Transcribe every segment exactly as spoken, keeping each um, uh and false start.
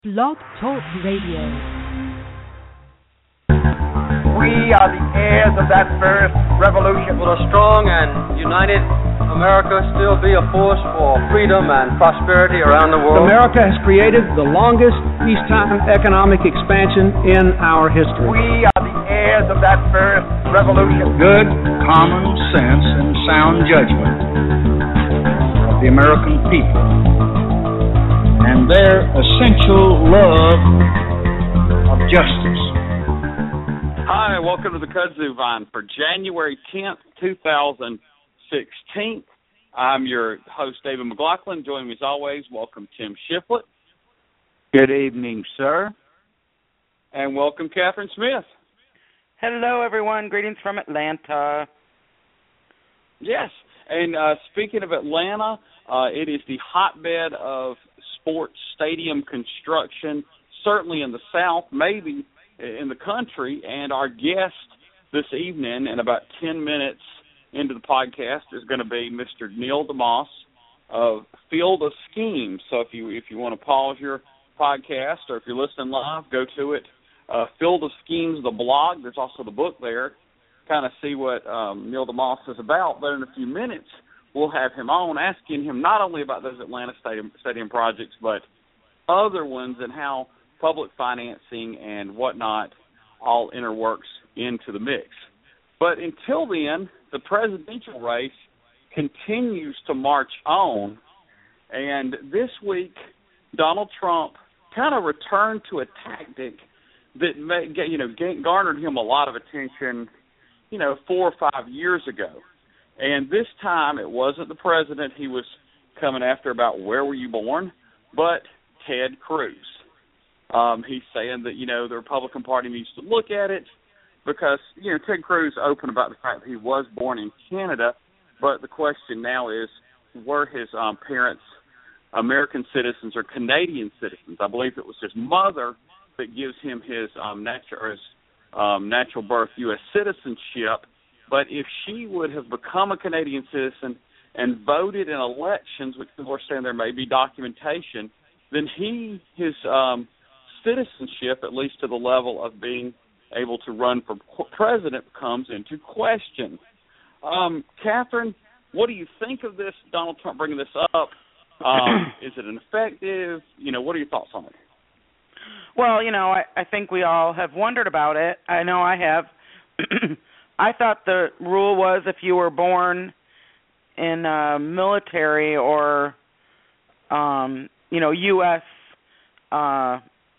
Blog Talk Radio. We are the heirs of that first revolution. Will a strong and united America still be a force for freedom and prosperity around the world? America has created the longest peacetime economic expansion in our history. We are the heirs of that first revolution. Good common sense and sound judgment of the American people and their essential love of justice. Hi, welcome to the Kudzu Vine for January tenth, twenty sixteen. I'm your host, David McLaughlin. Joining me as always, welcome Tim Shiflett. Good evening, sir. And welcome Catherine Smith. Hello, everyone. Greetings from Atlanta. Yes, and uh, speaking of Atlanta, uh, it is the hotbed of sports stadium construction, certainly in the South, maybe in the country. And our guest this evening, in about ten minutes into the podcast, is going to be Mister Neil DeMoss of Field of Schemes. So if you if you want to pause your podcast, or if you're listening live, go to it. Uh, Field of Schemes, the blog. There's also the book there. Kind of see what um, Neil DeMoss is about. But in a few minutes, we'll have him on, asking him not only about those Atlanta stadium, stadium projects, but other ones and how public financing and whatnot all interworks into the mix. But until then, the presidential race continues to march on. And this week, Donald Trump kind of returned to a tactic that may, you know, garnered him a lot of attention, you know, four or five years ago. And this time it wasn't the president he was coming after about where were you born, but Ted Cruz. Um, he's saying that, you know, the Republican Party needs to look at it because, you know, Ted Cruz opened about the fact that he was born in Canada, but the question now is, were his um, parents American citizens or Canadian citizens? I believe it was his mother that gives him his um, natural, his, um, natural birth U S citizenship. But if she would have become a Canadian citizen and voted in elections, which people are saying there may be documentation, then he, his um, citizenship, at least to the level of being able to run for president, comes into question. Um, Catherine, what do you think of this, Donald Trump bringing this up? Um, is it ineffective? You know, what are your thoughts on it? Well, you know, I, I think we all have wondered about it. I know I have. I thought the rule was if you were born in uh, military or, um, you know, U S Uh,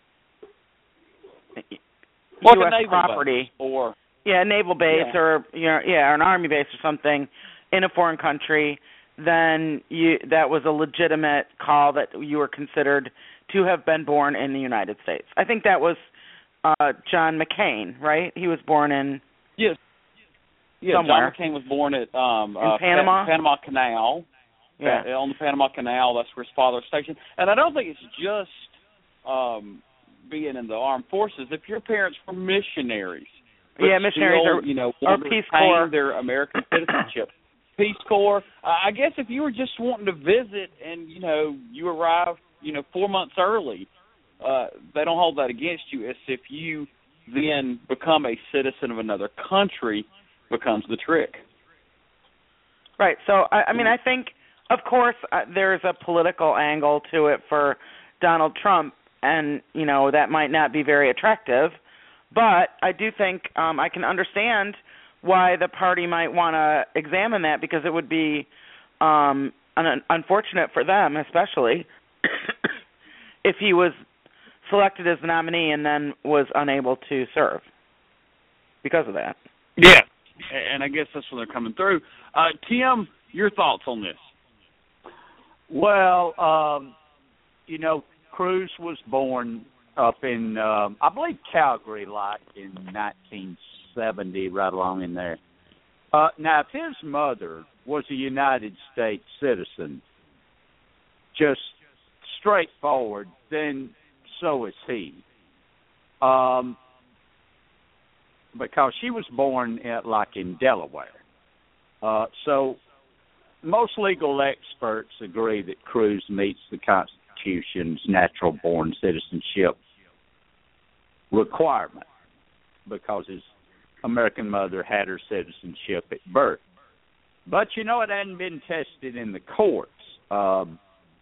well, U S naval property, base or yeah, naval base yeah. or you know, yeah, or an army base or something in a foreign country, then you that was a legitimate call that you were considered to have been born in the United States. I think that was uh, John McCain, right? He was born in yes. Yeah, somewhere. John McCain was born at um, in uh, Panama, Pan- Panama Canal. Yeah, uh, on the Panama Canal. That's where his father was stationed. And I don't think it's just um, being in the armed forces. If your parents were missionaries, but yeah, missionaries still, or you know, or wanted to Peace retain Corps, their American citizenship, Peace Corps. Uh, I guess if you were just wanting to visit and you know you arrived, you know, four months early, uh, they don't hold that against you. As if you then become a citizen of another country becomes the trick. Right. So, I, I mean, I think, of course, uh, there's a political angle to it for Donald Trump, and, you know, that might not be very attractive. But I do think um, I can understand why the party might want to examine that, because it would be um, un- unfortunate for them, especially, if he was selected as the nominee and then was unable to serve because of that. Yeah. And I guess that's when they're coming through. Uh, Tim, your thoughts on this? Well, um, you know, Cruz was born up in, um, I believe, Calgary, like in nineteen seventy, right along in there. Uh, now, if his mother was a United States citizen, just straightforward, then so is he. Um, because she was born at, like in Delaware. Uh, so most legal experts agree that Cruz meets the Constitution Constitution's natural-born citizenship requirement because his American mother had her citizenship at birth. But, you know, it hadn't been tested in the courts. Um,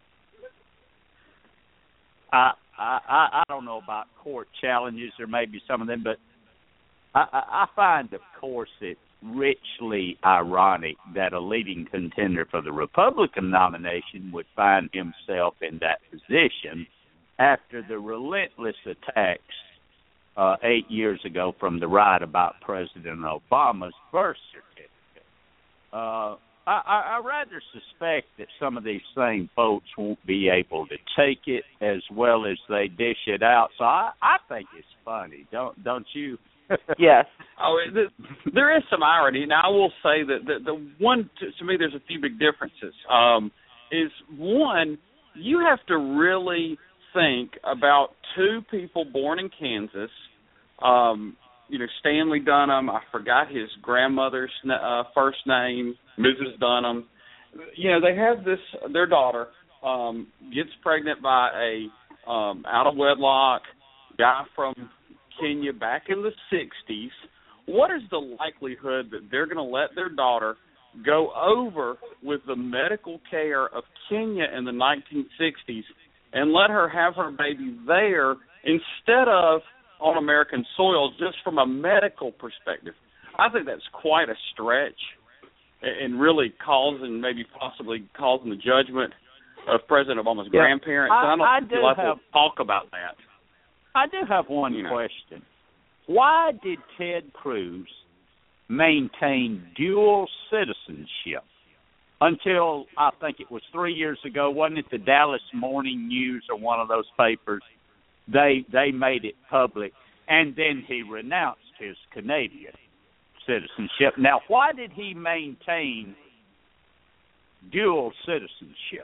I, I I don't know about court challenges. There may be some of them, but I, I find, of course, it richly ironic that a leading contender for the Republican nomination would find himself in that position after the relentless attacks uh, eight years ago from the right about President Obama's birth certificate. Uh, I, I, I rather suspect that some of these same folks won't be able to take it as well as they dish it out. So I, I think it's funny, don't don't you? Yes. Oh, it, there is some irony. Now, I will say that the, the one, to, to me, there's a few big differences. Um, is one, you have to really think about two people born in Kansas. Um, you know, Stanley Dunham, I forgot his grandmother's uh, first name, Missus Dunham. You know, they have this, their daughter um, gets pregnant by a um, out-of-wedlock guy from Kenya back in the sixties. What is the likelihood that they're going to let their daughter go over with the medical care of Kenya in the nineteen sixties and let her have her baby there instead of on American soil, just from a medical perspective? I think that's quite a stretch and really causing, maybe possibly causing the judgment of President Obama's yeah. grandparents. I, I don't I think do we'll have have, to talk about that. I do have one you know. question. Why did Ted Cruz maintain dual citizenship until, I think it was three years ago, wasn't it the Dallas Morning News or one of those papers? They they made it public, and then he renounced his Canadian citizenship. Now, why did he maintain dual citizenship?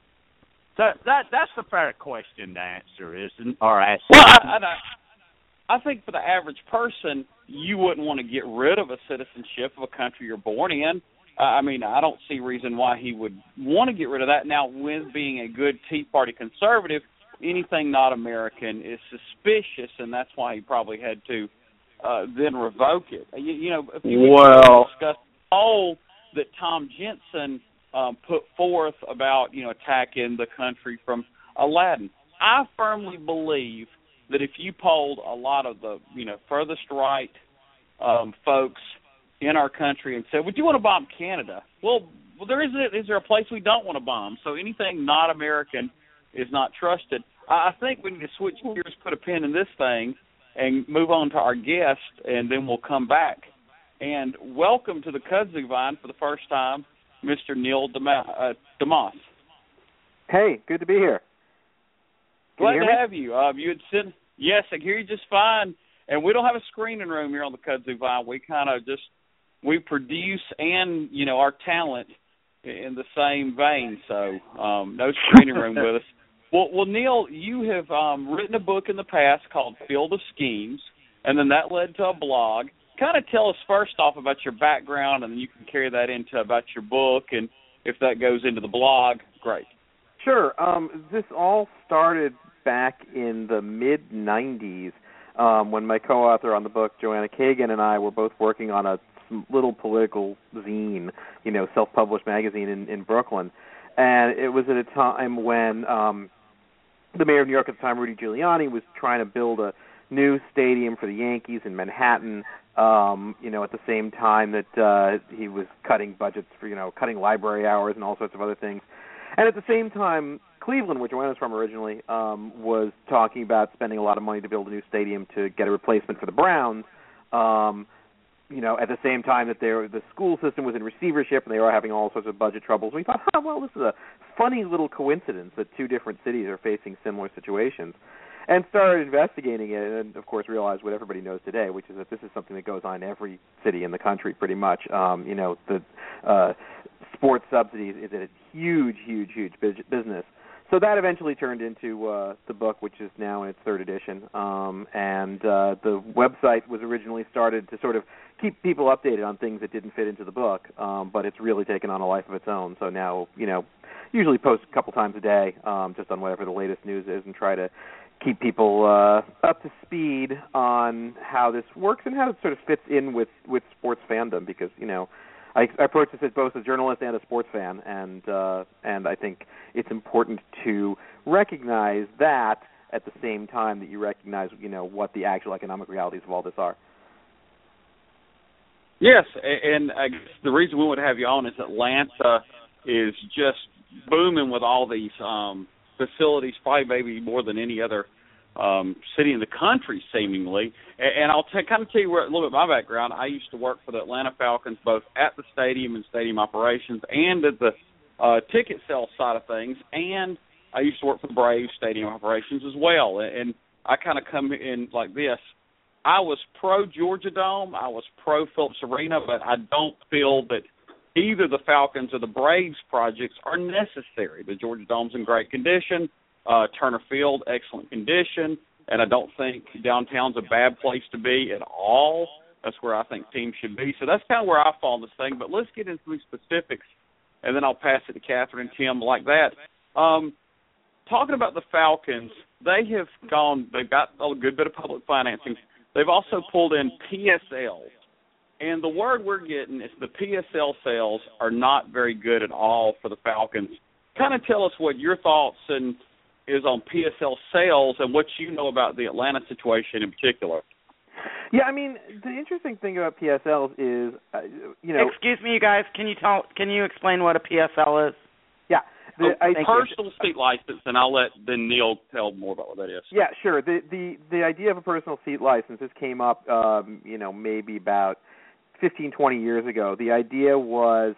That, that that's a fair question to answer, isn't or ask? Well, I, I, I think for the average person, you wouldn't want to get rid of a citizenship of a country you're born in. Uh, I mean, I don't see reason why he would want to get rid of that. Now, with being a good Tea Party conservative, anything not American is suspicious, and that's why he probably had to uh, then revoke it. You, you know, if you well, discuss the poll that Tom Jensen um, put forth about, you know, attacking the country from Aladdin, I firmly believe that if you polled a lot of the, you know, furthest right um, folks in our country and said, would you want to bomb Canada? Well, well, there is, is there a place we don't want to bomb? So anything not American is not trusted. I think we need to switch gears, put a pin in this thing, and move on to our guest, and then we'll come back. And welcome to the Kudzu Vine for the first time, Mister Neil DeMoss. Uh, DeMoss. Hey, good to be here. Can Glad you to hear me? have you. Uh, you had said, yes, I hear you just fine. And we don't have a screening room here on the Kudzu Vine. We kind of just, we produce and, you know, our talent in the same vein. So um, no screening room with us. Well, well, Neil, you have um, written a book in the past called Field of Schemes, and then that led to a blog. Kind of tell us first off about your background, and then you can carry that into about your book, and if that goes into the blog, great. Sure. Um, this all started back in the mid nineties um, when my co-author on the book, Joanna Kagan, and I were both working on a little political zine, you know, self-published magazine in, in Brooklyn. And it was at a time when um, the mayor of New York at the time, Rudy Giuliani, was trying to build a new stadium for the Yankees in Manhattan, um, you know, at the same time that uh, he was cutting budgets for, you know, cutting library hours and all sorts of other things. And at the same time, Cleveland, where Joanna's from originally, um, was talking about spending a lot of money to build a new stadium to get a replacement for the Browns, um, you know, at the same time that the school system was in receivership and they were having all sorts of budget troubles. We thought, oh, well, this is a funny little coincidence that two different cities are facing similar situations, and started investigating it, and, of course, realized what everybody knows today, which is that this is something that goes on in every city in the country pretty much. Um, you know, the uh, sports subsidies is a huge, huge, huge business. so that eventually turned into uh, the book, which is now in its third edition. Um, and uh, the website was originally started to sort of keep people updated on things that didn't fit into the book, um, but it's really taken on a life of its own. So now, you know, usually post a couple times a day, um, just on whatever the latest news is, and try to keep people uh, up to speed on how this works and how it sort of fits in with, with sports fandom. Because, you know, I, I approach this as both a journalist and a sports fan, and uh, and I think it's important to recognize that at the same time that you recognize, you know, what the actual economic realities of all this are. Yes, and I guess the reason we would have you on is Atlanta is just booming with all these um, facilities, probably maybe more than any other um, city in the country, seemingly. And I'll t- kind of tell you where, a little bit of my background. I used to work for the Atlanta Falcons, both at the stadium and stadium operations, and at the uh, ticket sales side of things. And I used to work for the Braves stadium operations as well. And I kind of come in like this. I was pro-Georgia Dome. I was pro-Phillips Arena, but I don't feel that either the Falcons or the Braves projects are necessary. The Georgia Dome's in great condition. Uh, Turner Field, excellent condition. And I don't think downtown's a bad place to be at all. That's where I think teams should be. So that's kind of where I fall in this thing. But let's get into the specifics, and then I'll pass it to Catherine and Tim like that. Um, talking about the Falcons, they have gone, they've got a good bit of public financing. They've also pulled in P S Ls. And the word we're getting is the P S L sales are not very good at all for the Falcons. Kind of tell us what your thoughts and is on P S L sales and what you know about the Atlanta situation in particular. Yeah, I mean, the interesting thing about P S Ls is, uh, you know. Excuse me, you guys. Can you tell? Can you explain what a P S L is? Yeah. The, oh, I, personal seat license, and I'll let then Neil tell more about what that is. Yeah, sure. The the the idea of a personal seat license, this came up, um, you know, maybe about fifteen, twenty years ago. The idea was,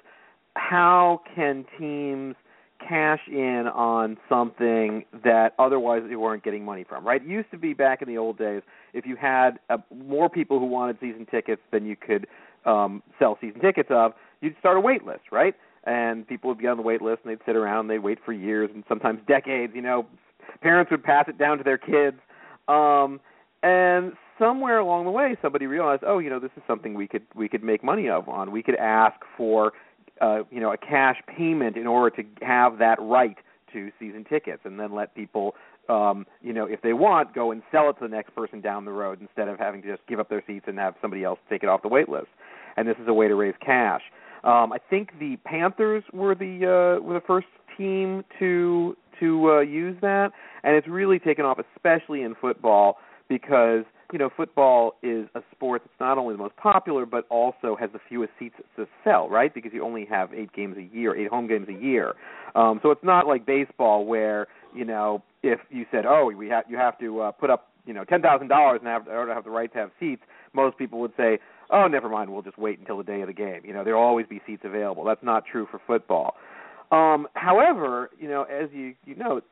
how can teams cash in on something that otherwise they weren't getting money from, right? It used to be back in the old days, if you had uh, more people who wanted season tickets than you could um, sell season tickets of, you'd start a wait list, right? And people would be on the wait list, and they'd sit around, and they'd wait for years and sometimes decades. You know, parents would pass it down to their kids. Um, and somewhere along the way, somebody realized, oh, you know, this is something we could we could make money of on. We could ask for, uh, you know, a cash payment in order to have that right to season tickets, and then let people, um, you know, if they want, go and sell it to the next person down the road instead of having to just give up their seats and have somebody else take it off the wait list. And this is a way to raise cash. Um, I think the Panthers were the uh, were the first team to to uh, use that, and it's really taken off, especially in football, because you know football is a sport that's not only the most popular but also has the fewest seats to sell, right? Because you only have eight games a year, eight home games a year. Um, so it's not like baseball where you know if you said, oh, we have you have to uh, put up you know ten thousand dollars and have or have the right to have seats, most people would say, oh, never mind, we'll just wait until the day of the game. You know, there'll always be seats available. That's not true for football. Um, however, you know, as you you know,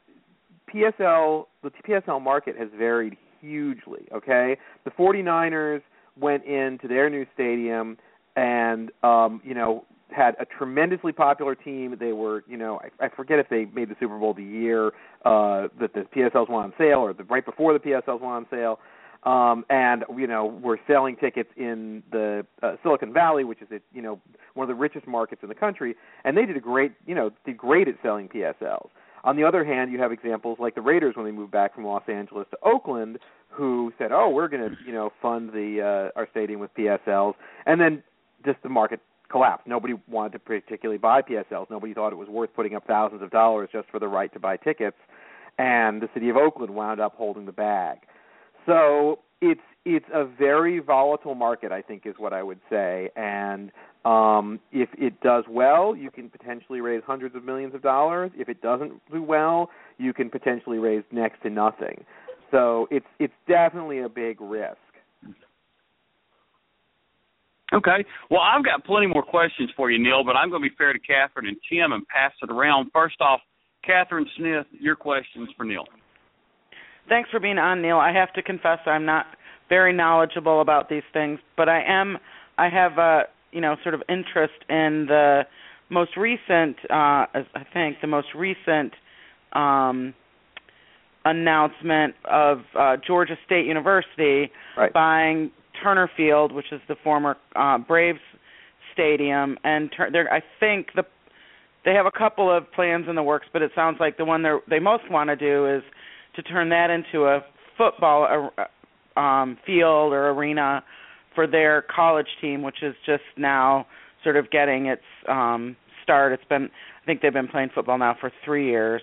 P S L the P S L market has varied hugely, okay? The 49ers went into their new stadium and, um, you know, had a tremendously popular team. They were, you know, I, I forget if they made the Super Bowl the year uh, that the P S Ls went on sale or the, right before the P S Ls went on sale. Um, and, you know, we're selling tickets in the uh, Silicon Valley, which is, a, you know, one of the richest markets in the country. And they did a great, you know, did great at selling P S Ls. On the other hand, you have examples like the Raiders when they moved back from Los Angeles to Oakland, who said, oh, we're going to, you know, fund the uh, our stadium with P S Ls. And then just the market collapsed. Nobody wanted to particularly buy P S Ls. Nobody thought it was worth putting up thousands of dollars just for the right to buy tickets. And the city of Oakland wound up holding the bag. So it's it's a very volatile market, I think, is what I would say. And um, if it does well, you can potentially raise hundreds of millions of dollars. If it doesn't do well, you can potentially raise next to nothing. So it's it's definitely a big risk. Okay. Well, I've got plenty more questions for you, Neil, but I'm going to be fair to Catherine and Tim and pass it around. First off, Catherine Smith, your questions for Neil. Thanks for being on, Neil. I have to confess I'm not very knowledgeable about these things, but I am. I have a you know sort of interest in the most recent. Uh, I think the most recent um, announcement of uh, Georgia State University right. buying Turner Field, which is the former uh, Braves stadium, and tur- I think the they have a couple of plans in the works, but it sounds like the one they they most want to do is to turn that into a football uh, um, field or arena for their college team, which is just now sort of getting its um, start. It's been, I think they've been playing football now for three years,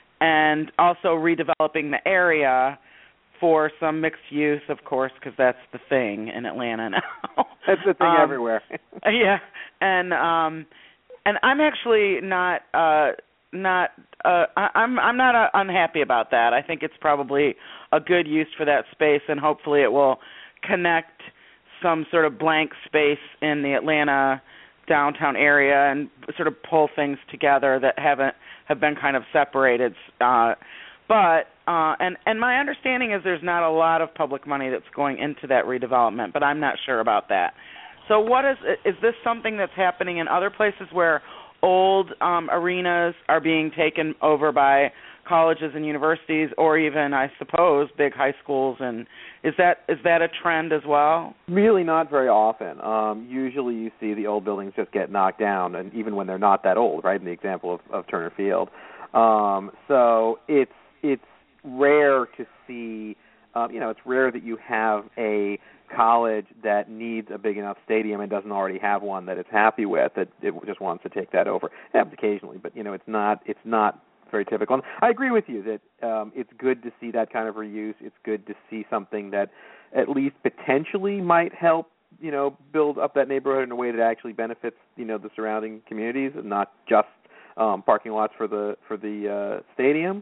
and also redeveloping the area for some mixed use, of course, because that's the thing in Atlanta now. That's the thing um, everywhere. yeah, and um, and I'm actually not uh, not uh, I, I'm I'm not uh, unhappy about that. I think it's probably a good use for that space, and hopefully it will connect some sort of blank space in the Atlanta downtown area and sort of pull things together that haven't have been kind of separated. Uh, but uh, and and my understanding is there's not a lot of public money that's going into that redevelopment, but I'm not sure about that. So what is is this something that's happening in other places where old um, arenas are being taken over by colleges and universities, or even, I suppose, big high schools? And is that is that a trend as well? Really, not very often. Um, usually, you see the old buildings just get knocked down, and even when they're not that old, right? In the example of, of Turner Field, um, so it's it's rare to see. Um, you know, it's rare that you have a college that needs a big enough stadium and doesn't already have one that it's happy with, that it just wants to take that over. It happens occasionally, but you know, it's not it's not very typical. And I agree with you that um, it's good to see that kind of reuse. It's good to see something that at least potentially might help, you know, build up that neighborhood in a way that actually benefits, you know, the surrounding communities and not just um, parking lots for the for the uh, stadium.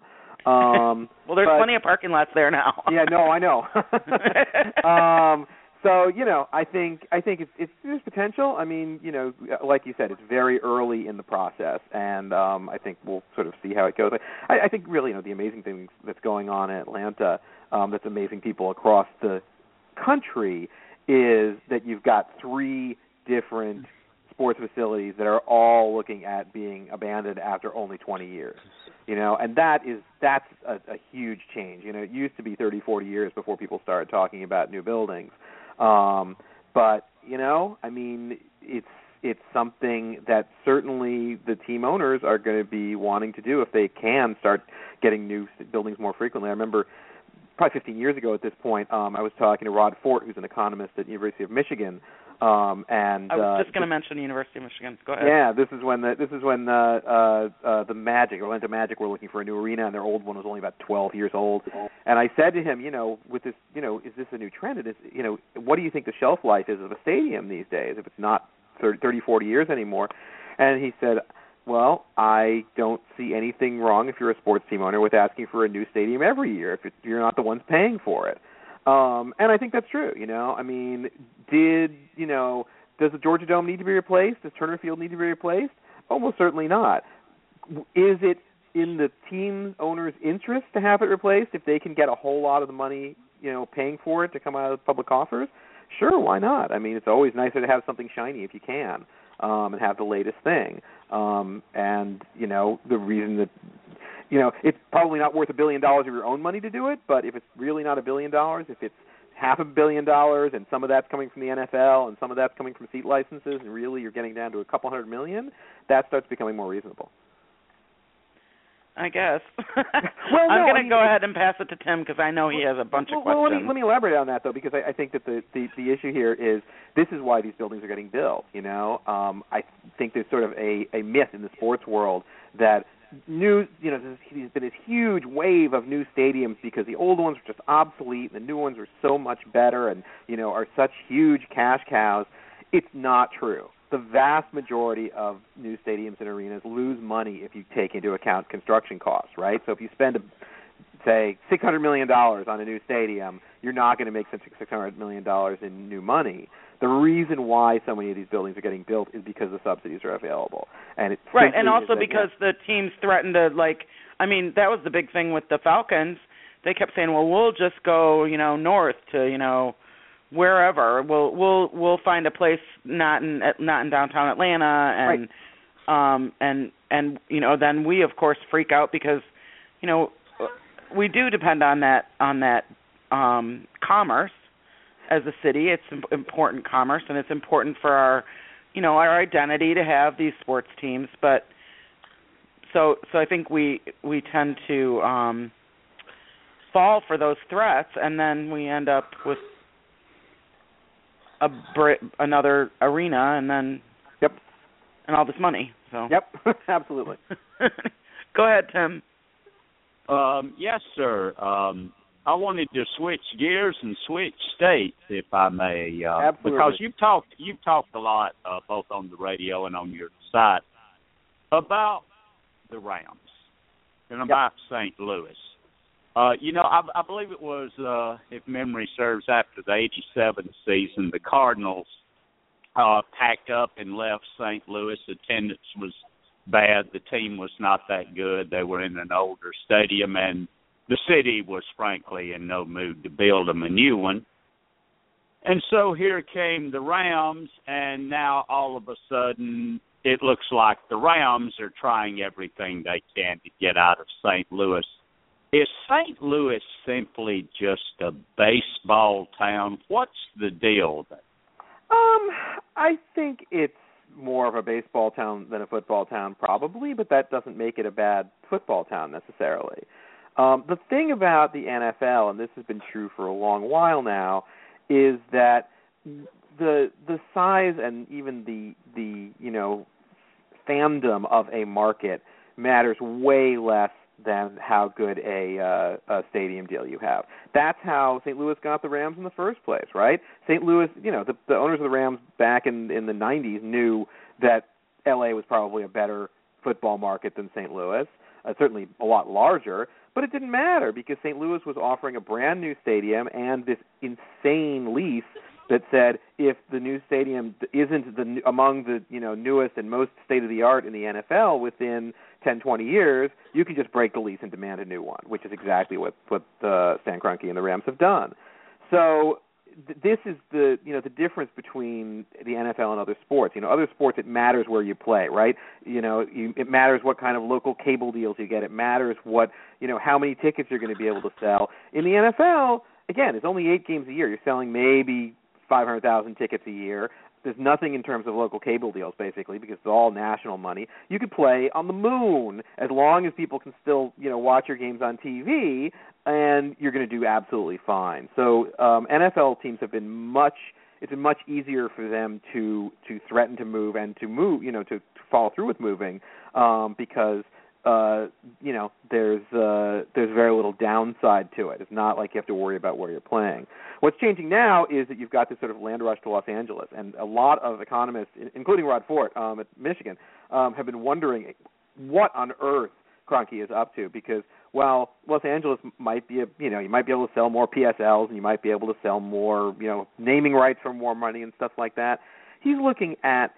Um, well, there's but, plenty of parking lots there now. yeah, no, I know. um, so you know, I think I think it's, it's there's potential. I mean, you know, like you said, it's very early in the process, and um, I think we'll sort of see how it goes. I, I think really, you know, the amazing thing that's going on in Atlanta, um, that's amazing people across the country, is that you've got three different sports facilities that are all looking at being abandoned after only twenty years. You know, and that is that's a, a huge change. You know, it used to be thirty, forty years before people started talking about new buildings. Um, but, you know, I mean, it's it's something that certainly the team owners are going to be wanting to do if they can start getting new buildings more frequently. I remember probably fifteen years ago at this point, um, I was talking to Rod Fort, who's an economist at the University of Michigan. Um, and I was uh, just going to mention the University of Michigan. Go ahead. Yeah, this is when the this is when uh, uh, uh, the Magic, Orlando Magic, were looking for a new arena, and their old one was only about twelve years old. And I said to him, you know, with this, you know, is this a new trend? And is, you know, what do you think the shelf life is of a stadium these days if it's not thirty, forty years anymore? And he said, well, I don't see anything wrong if you're a sports team owner with asking for a new stadium every year if you're not the ones paying for it. Um, and I think that's true, you know. I mean, did, you know, does the Georgia Dome need to be replaced? Does Turner Field need to be replaced? Almost certainly not. Is it in the team owner's interest to have it replaced if they can get a whole lot of the money, you know, paying for it to come out of public coffers? Sure, why not? I mean, it's always nicer to have something shiny if you can, um, and have the latest thing. Um, and, you know, the reason that, you know, it's probably not worth a billion dollars of your own money to do it, but if it's really not a billion dollars, if it's half a billion dollars and some of that's coming from the N F L and some of that's coming from seat licenses and really you're getting down to a couple hundred million, that starts becoming more reasonable. I guess. Well, I'm no, going I to mean, go ahead and pass it to Tim because I know he has a bunch well, of questions. Well, let me, let me elaborate on that, though, because I, I think that the, the, the issue here is this is why these buildings are getting built, you know. Um, I think there's sort of a, a myth in the sports world that new, you know, there's been this huge wave of new stadiums because the old ones were just obsolete and the new ones are so much better and, you know, are such huge cash cows. It's not true. The vast majority of new stadiums and arenas lose money if you take into account construction costs, right? So if you spend, say, six hundred million dollars on a new stadium, you're not going to make six hundred million dollars in new money. The reason why so many of these buildings are getting built is because the subsidies are available. And it right, and also that, because yeah. the teams threatened to, like, I mean, that was the big thing with the Falcons. They kept saying, well, we'll just go, you know, north to, you know, wherever. We'll we'll we'll find a place not in not in downtown Atlanta, and right. um and and you know then we of course freak out because you know, we do depend on that on that um, commerce as a city. It's important commerce, and it's important for our, you know, our identity to have these sports teams. But so so I think we we tend to um, fall for those threats, and then we end up with a another arena, and then yep, and all this money. So yep, absolutely. Go ahead, Tim. Um, yes, sir. Um, I wanted to switch gears and switch states, if I may, uh, absolutely. Because you've talked you've talked a lot, uh, both on the radio and on your site, about the Rams and about yep. Saint Louis. Uh, you know, I, I believe it was, uh, if memory serves, after the eighty-seven season, the Cardinals uh, packed up and left Saint Louis. Attendance was bad. The team was not that good. They were in an older stadium, and the city was, frankly, in no mood to build them a new one. And so here came the Rams, and now all of a sudden it looks like the Rams are trying everything they can to get out of Saint Louis. Is Saint Louis simply just a baseball town? What's the deal there? Um, I think it's more of a baseball town than a football town, probably, but that doesn't make it a bad football town necessarily. Um, the thing about the N F L, and this has been true for a long while now, is that the the size and even the the you know fandom of a market matters way less than how good a, uh, a stadium deal you have. That's how Saint Louis got the Rams in the first place, right? Saint Louis, you know, the, the owners of the Rams back in, in the nineties knew that L A was probably a better football market than Saint Louis, uh, certainly a lot larger, but it didn't matter because Saint Louis was offering a brand new stadium and this insane lease that said if the new stadium isn't the among the you know newest and most state-of-the-art in the N F L within ten, twenty years, you can just break the lease and demand a new one, which is exactly what what uh, Stan Kroenke and the Rams have done. So th- this is the you know the difference between the N F L and other sports. You know, other sports it matters where you play, right? You know, you, it matters what kind of local cable deals you get. It matters what you know how many tickets you're going to be able to sell. In the N F L, again, it's only eight games a year. You're selling maybe five hundred thousand tickets a year. There's nothing in terms of local cable deals, basically, because it's all national money. You could play on the moon as long as people can still, you know, watch your games on T V, and you're going to do absolutely fine. So um, N F L teams have been much. It's been much easier for them to to threaten to move and to move, you know, to, to follow through with moving um, because. Uh, you know, there's uh, there's very little downside to it. It's not like you have to worry about where you're playing. What's changing now is that you've got this sort of land rush to Los Angeles, and a lot of economists, including Rod Fort um, at Michigan, um, have been wondering what on earth Kroenke is up to. Because while Los Angeles might be, a, you know, you might be able to sell more P S Ls and you might be able to sell more, you know, naming rights for more money and stuff like that, he's looking at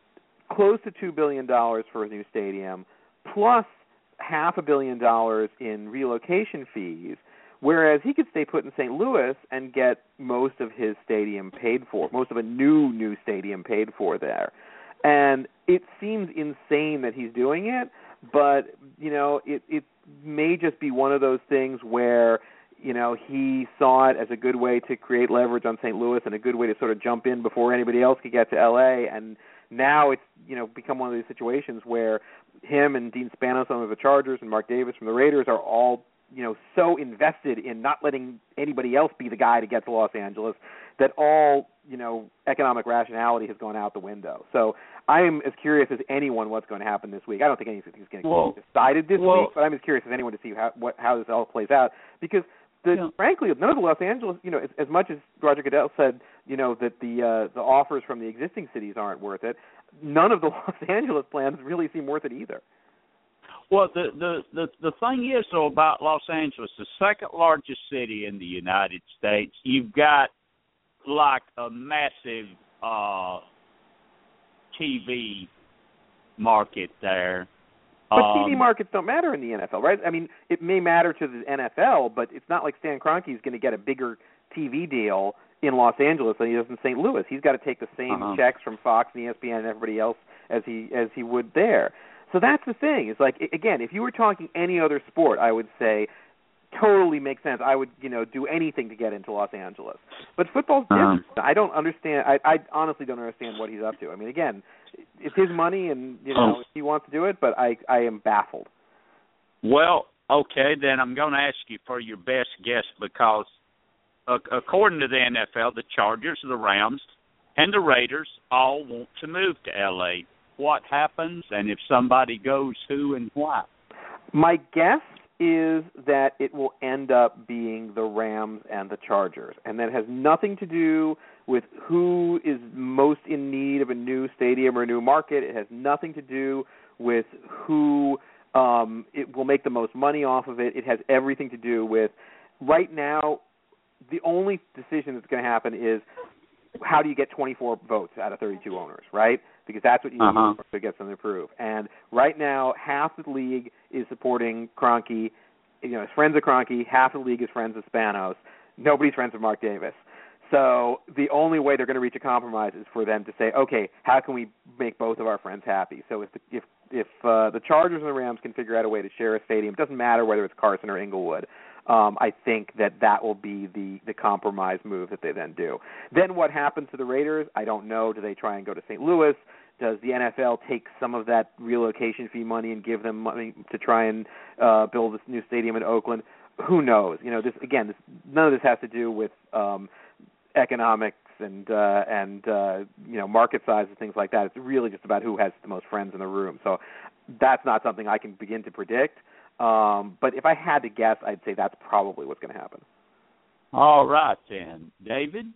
close to two billion dollars for a new stadium, plus half a billion dollars in relocation fees, whereas he could stay put in Saint Louis and get most of his stadium paid for, most of a new, new stadium paid for there. And it seems insane that he's doing it, but, you know, it, it may just be one of those things where, you know, he saw it as a good way to create leverage on Saint Louis and a good way to sort of jump in before anybody else could get to L A, and now it's, you know, become one of these situations where him and Dean Spanos of the Chargers and Mark Davis from the Raiders are all, you know, so invested in not letting anybody else be the guy to get to Los Angeles that all, you know, economic rationality has gone out the window. So I am as curious as anyone what's going to happen this week. I don't think anything's going to well, be decided this well, week, but I'm as curious as anyone to see how what, how this all plays out because The, yeah. frankly, none of the Los Angeles, you know, as, as much as Roger Goodell said, you know, that the uh, the offers from the existing cities aren't worth it, none of the Los Angeles plans really seem worth it either. Well, the the the, the thing is, though, about Los Angeles, the second largest city in the United States, you've got like a massive uh, T V market there. But um, T V markets don't matter in the N F L, right? I mean, it may matter to the N F L, but it's not like Stan Kroenke is going to get a bigger T V deal in Los Angeles than he does in Saint Louis. He's got to take the same uh-huh. checks from Fox and E S P N and everybody else as he as he would there. So that's the thing. It's like, again, if you were talking any other sport, I would say totally makes sense. I would, you know, do anything to get into Los Angeles. But football's different. Um, I don't understand. I, I honestly don't understand what he's up to. I mean, again, it's his money, and you know um, he wants to do it. But I, I am baffled. Well, okay, then I'm going to ask you for your best guess because, uh, according to the N F L, the Chargers, the Rams, and the Raiders all want to move to L A. What happens, and if somebody goes, who and why? My guess is that it will end up being the Rams and the Chargers, and that has nothing to do with who is most in need of a new stadium or a new market. It has nothing to do with who um, it will make the most money off of it. It has everything to do with, right now, the only decision that's going to happen is how do you get twenty-four votes out of thirty-two owners, right? Because that's what you uh-huh. need to get something approved. And right now, half the league is supporting Kroenke. You know, is friends of Kroenke. Half the league is friends of Spanos. Nobody's friends of Mark Davis. So the only way they're going to reach a compromise is for them to say, okay, how can we make both of our friends happy? So if the, if if uh, the Chargers and the Rams can figure out a way to share a stadium, it doesn't matter whether it's Carson or Inglewood. Um, I think that that will be the, the compromise move that they then do. Then what happens to the Raiders? I don't know. Do they try and go to Saint Louis? Does the N F L take some of that relocation fee money and give them money to try and uh, build this new stadium in Oakland? Who knows? You know, this again, this, none of this has to do with um, economics and uh, and uh, you know market size and things like that. It's really just about who has the most friends in the room. So that's not something I can begin to predict. Um, but if I had to guess, I'd say that's probably what's going to happen. All right, then. David?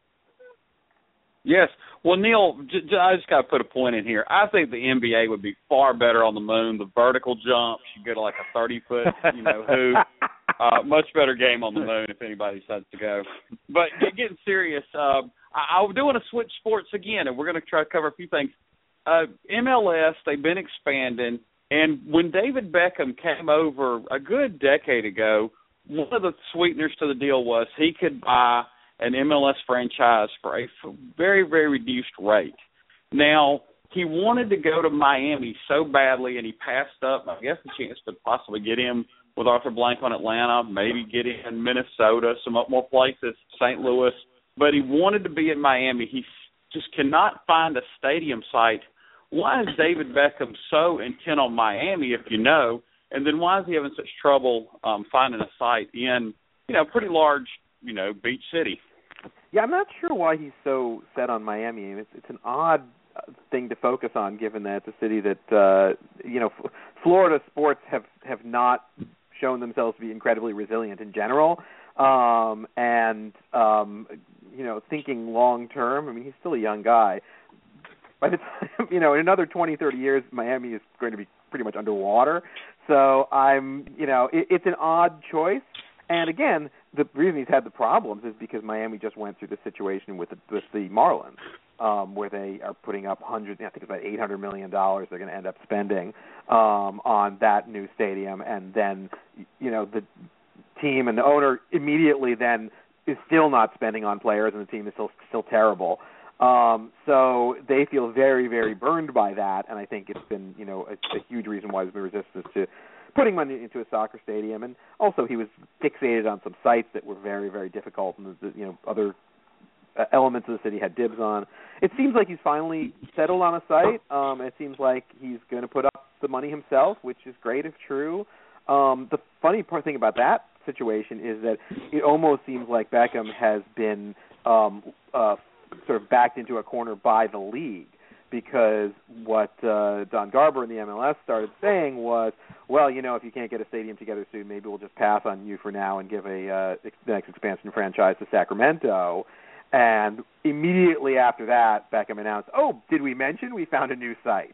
Yes. Well, Neil, j- j- I just got to put a point in here. I think the N B A would be far better on the moon. The vertical jumps, you go to like a thirty-foot, you know, hoop. Uh, much better game on the moon if anybody decides to go. But getting serious, uh, I, I do want to switch sports again, and we're going to try to cover a few things. Uh, M L S, they've been expanding. And when David Beckham came over a good decade ago, one of the sweeteners to the deal was he could buy an M L S franchise for a very, very reduced rate. Now, he wanted to go to Miami so badly, and he passed up, I guess, the chance to possibly get him with Arthur Blank on Atlanta, maybe get him in Minnesota, some more places, Saint Louis. But he wanted to be in Miami. He just cannot find a stadium site. Why is David Beckham so intent on Miami, if you know, and then why is he having such trouble um, finding a site in, you know, pretty large, you know, beach city? Yeah, I'm not sure why he's so set on Miami. It's, it's an odd thing to focus on, given that it's a city that, uh, you know, F- Florida sports have, have not shown themselves to be incredibly resilient in general. Um, and, um, you know, thinking long term, I mean, he's still a young guy. By the time, you know, in another twenty, thirty years, Miami is going to be pretty much underwater. So I'm, you know, it, it's an odd choice. And again, the reason he's had the problems is because Miami just went through the situation with the, with the Marlins, um, where they are putting up hundreds, I think it's about eight hundred million dollars they're going to end up spending um, on that new stadium. And then, you know, the team and the owner immediately then is still not spending on players, and the team is still still terrible. Um, so they feel very, very burned by that, and I think it's been, you know, a, a huge reason why there's been resistance to putting money into a soccer stadium. And also he was fixated on some sites that were very, very difficult, and the, you know, other uh, elements of the city had dibs on. It seems like he's finally settled on a site. Um, it seems like he's going to put up the money himself, which is great if true. Um, the funny part thing about that situation is that it almost seems like Beckham has been um, uh, sort of backed into a corner by the league, because what uh, Don Garber and the M L S started saying was, well, you know, if you can't get a stadium together soon, maybe we'll just pass on you for now and give a uh, the next expansion franchise to Sacramento. And immediately after that, Beckham announced, oh, did we mention we found a new site?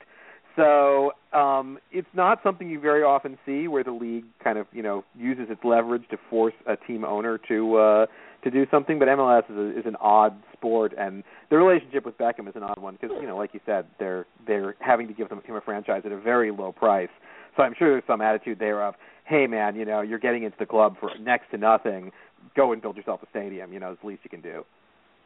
So um, it's not something you very often see, where the league kind of, you know, uses its leverage to force a team owner to uh, to do something. But M L S is, a, is an odd sport, and the relationship with Beckham is an odd one because, you know, like you said, they're they're having to give them, him a franchise at a very low price. So I'm sure there's some attitude there of, hey, man, you know, you're getting into the club for next to nothing. Go and build yourself a stadium. You know, it's the least you can do.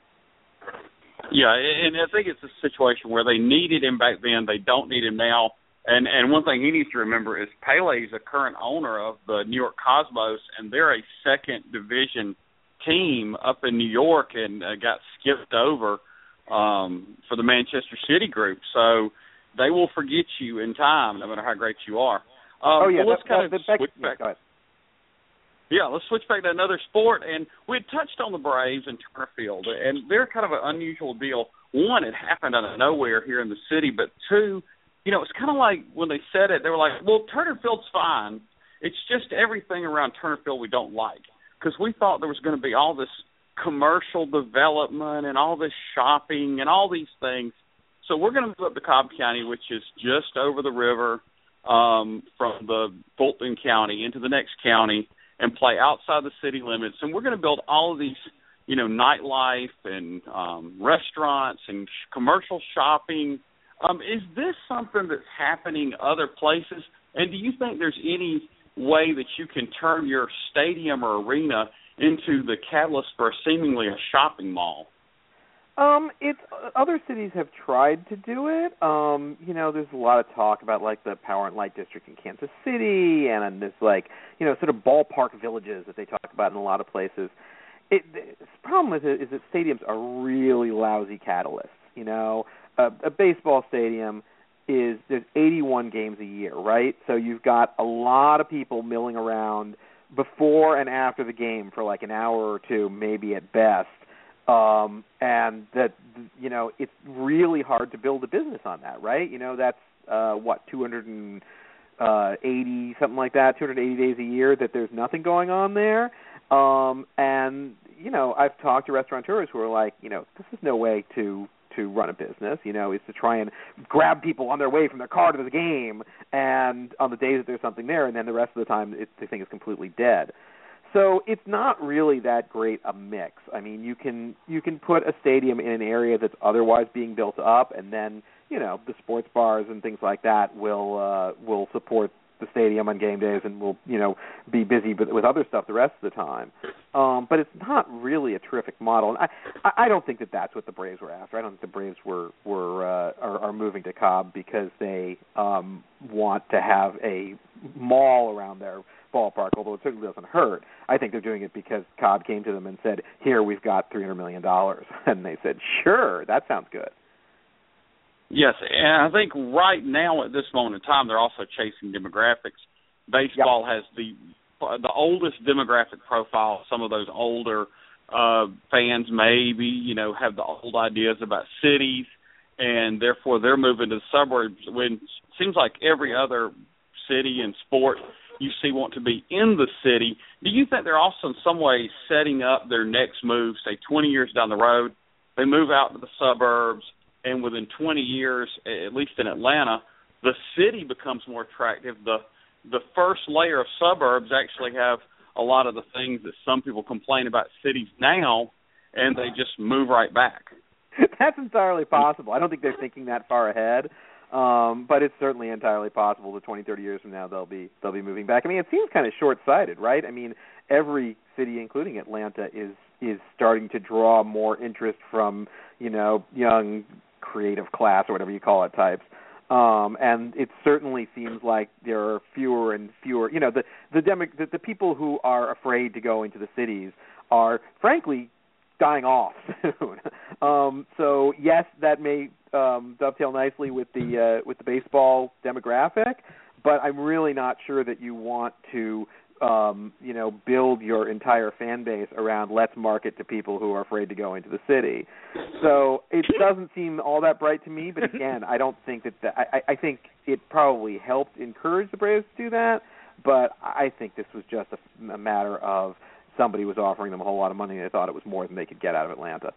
Yeah, and I think it's a situation where they needed him back then. They don't need him now. And and one thing he needs to remember is Pele is a current owner of the New York Cosmos, and they're a second division team up in New York, and uh, got skipped over um, for the Manchester City group. So they will forget you in time, no matter how great you are. Um, oh yeah, well, let's that, kind of that, that, switch yeah, back. Yeah, let's switch back to another sport. And we had touched on the Braves and Turner Field, and they're kind of an unusual deal. One, it happened out of nowhere here in the city, but two, you know, it's kind of like when they said it, they were like, well, Turner Field's fine. It's just everything around Turner Field we don't like, because we thought there was going to be all this commercial development and all this shopping and all these things. So we're going to move up to Cobb County, which is just over the river um, from the Fulton County into the next county, and play outside the city limits. And we're going to build all of these, you know, nightlife and um, restaurants and sh- commercial shopping. Um, is this something that's happening other places? And do you think there's any way that you can turn your stadium or arena into the catalyst for seemingly a shopping mall? Um, it's other cities have tried to do it. Um, you know, there's a lot of talk about like the Power and Light District in Kansas City, and this like you know sort of ballpark villages that they talk about in a lot of places. It, the problem with it is that stadiums are really lousy catalysts. You know, a, a baseball stadium is there's eighty-one games a year, right? So you've got a lot of people milling around before and after the game for like an hour or two, maybe at best. Um, and that, you know, it's really hard to build a business on that, right? You know, that's, uh, what, two hundred eighty, something like that, two hundred eighty days a year that there's nothing going on there. Um, and, you know, I've talked to restaurateurs who are like, you know, this is no way to, to run a business, you know, is to try and grab people on their way from their car to the game and on the days that there's something there, and then the rest of the time it, the thing is completely dead. So it's not really that great a mix. I mean, you can you can put a stadium in an area that's otherwise being built up, and then you know the sports bars and things like that will uh, will support the stadium on game days, and will you know be busy with other stuff the rest of the time. Um, but it's not really a terrific model, and I I don't think that that's what the Braves were after. I don't think the Braves were were uh, are, are moving to Cobb because they um, want to have a mall around their ballpark, although it certainly doesn't hurt. I think they're doing it because Cobb came to them and said, here, we've got three hundred million dollars. And they said, sure, that sounds good. Yes, and I think right now at this moment in time, they're also chasing demographics. Baseball yep. has the the oldest demographic profile. Some of those older uh, fans maybe, you know, have the old ideas about cities, and therefore they're moving to the suburbs when it seems like every other city and sport you see want to be in the city. Do you think they're also in some way setting up their next move, say twenty years down the road, they move out to the suburbs, and within twenty years, at least in Atlanta, the city becomes more attractive. The the first layer of suburbs actually have a lot of the things that some people complain about cities now, and they just move right back. That's entirely possible. I don't think they're thinking that far ahead. Um, but it's certainly entirely possible that twenty, thirty years from now they'll be they'll be moving back. I mean, it seems kind of short-sighted, right? I mean, every city, including Atlanta, is is starting to draw more interest from, you know, young creative class or whatever you call it types. Um, and it certainly seems like there are fewer and fewer, you know, the the, demo, the the people who are afraid to go into the cities are, frankly, dying off soon. um, so yes, that may um, dovetail nicely with the uh, with the baseball demographic, but I'm really not sure that you want to um, you know build your entire fan base around let's market to people who are afraid to go into the city. So it doesn't seem all that bright to me. But again, I don't think that the, I, I think it probably helped encourage the Braves to do that. But I think this was just a, a matter of somebody was offering them a whole lot of money and they thought it was more than they could get out of Atlanta.